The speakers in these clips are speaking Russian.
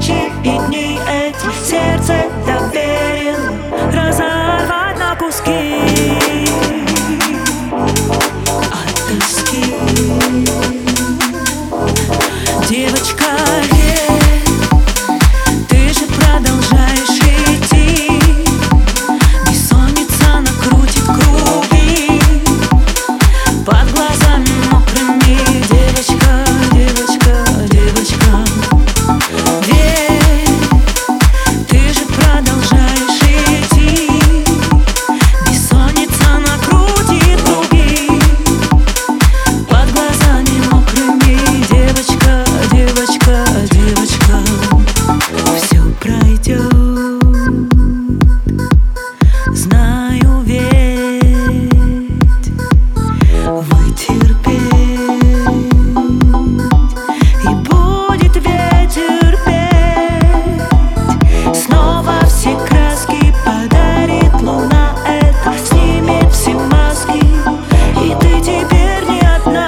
ночи и дни эти сердце доверил разорвать на куски от тоски. Девочка, верь, ты же продолжаешь идти. Бессонница накрутит круги под глазами мокрыми. Девочка, девочка, девочка, верь, ты же продолжаешь идти. Бессонница накрутит круги под глазами мокрыми. Девочка, девочка, девочка, все пройдет, знаю, ведь вытерпеть, и будет ветер петь. Снова все краски подарит луна, это снимет все маски, и ты теперь не одна,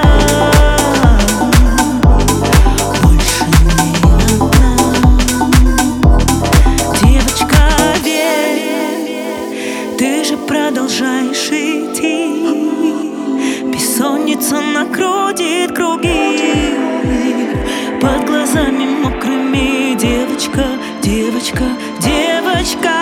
больше не одна. Девочка, верь, ты же продолжаешь идти. Бессонница накрутит круги под глазами мокрыми. Девочка, девочка, девочка,